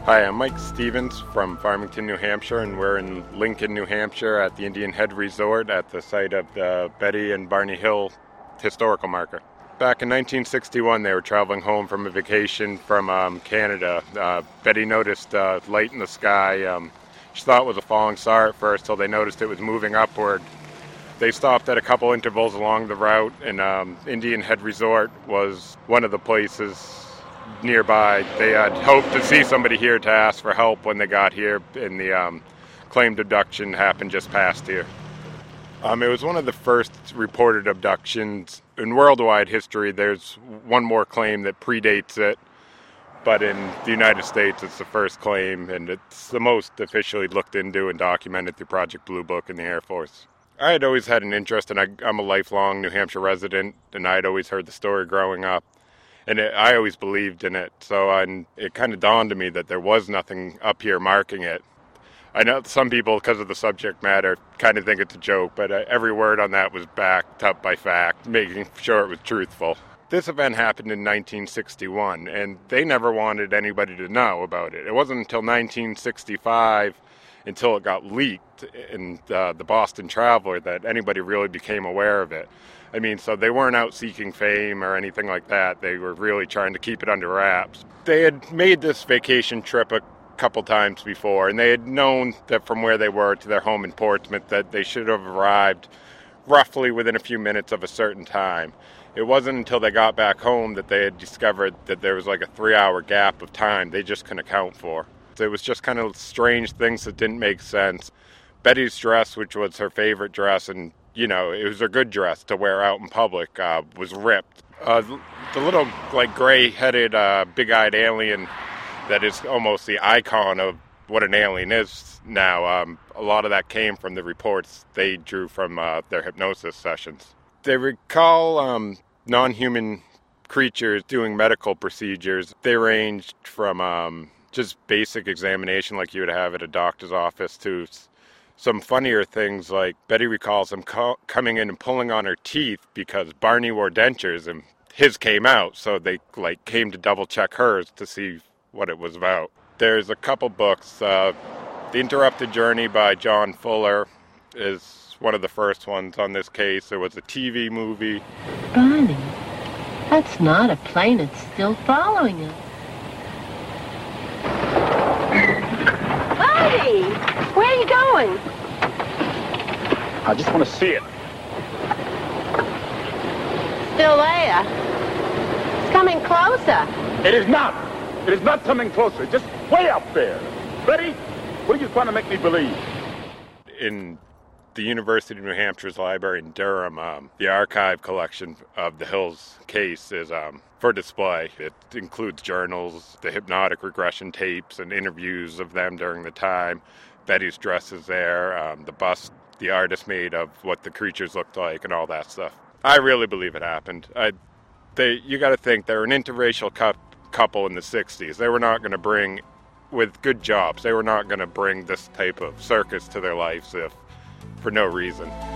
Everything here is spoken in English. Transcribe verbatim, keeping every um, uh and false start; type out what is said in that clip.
Hi, I'm Mike Stevens from Farmington, New Hampshire, and we're in Lincoln, New Hampshire at the Indian Head Resort at the site of the Betty and Barney Hill historical marker. Back in nineteen sixty-one, they were traveling home from a vacation from um, Canada. Uh, Betty noticed a light in the sky. Um, she thought it was a falling star at first, till they noticed it was moving upward. They stopped at a couple intervals along the route, and um, Indian Head Resort was one of the places nearby. They had hoped to see somebody here to ask for help when they got here, and the um, claimed abduction happened just past here. Um, it was one of the first reported abductions. In worldwide history, there's one more claim that predates it, but in the United States, it's the first claim, and it's the most officially looked into and documented through Project Blue Book in the Air Force. I had always had an interest, and I, I'm a lifelong New Hampshire resident, and I had always heard the story growing up. And it, I always believed in it, so I, it kind of dawned on me that there was nothing up here marking it. I know some people, because of the subject matter, kind of think it's a joke, but uh, every word on that was backed up by fact, making sure it was truthful. This event happened in nineteen sixty-one, and they never wanted anybody to know about it. It wasn't until nineteen sixty-five, until it got leaked in uh, the Boston Traveler, that anybody really became aware of it. I mean, so they weren't out seeking fame or anything like that. They were really trying to keep it under wraps. They had made this vacation trip a couple times before, and they had known that from where they were to their home in Portsmouth that they should have arrived roughly within a few minutes of a certain time. It wasn't until they got back home that they had discovered that there was like a three-hour gap of time they just couldn't account for. So it was just kind of strange things that didn't make sense. Betty's dress, which was her favorite dress, and you know, it was a good dress to wear out in public, uh, was ripped. Uh, the little, like, gray-headed, uh, big-eyed alien that is almost the icon of what an alien is now, um, a lot of that came from the reports they drew from uh, their hypnosis sessions. They recall um, non-human creatures doing medical procedures. They ranged from um, just basic examination like you would have at a doctor's office to some funnier things, like Betty recalls him co- coming in and pulling on her teeth because Barney wore dentures and his came out, so they like came to double check hers to see what it was about. There's a couple books. Uh, The Interrupted Journey by John Fuller is one of the first ones on this case. There was a T V movie. Barney, that's not a plane. It's still following us. Barney, where are you going? I just want to see it. Still there. It's coming closer. It is not. It is not coming closer. It's just way up there. Betty, what are you trying to make me believe? In the University of New Hampshire's library in Durham, um, the archive collection of the Hills case is um, for display. It includes journals, the hypnotic regression tapes, and interviews of them during the time. Betty's dress is there, um, the bust the artist made of what the creatures looked like, and all that stuff. I really believe it happened. I, they, you got to think, they're an interracial cu- couple in the sixties. They were not going to bring, with good jobs, they were not going to bring this type of circus to their lives if for no reason.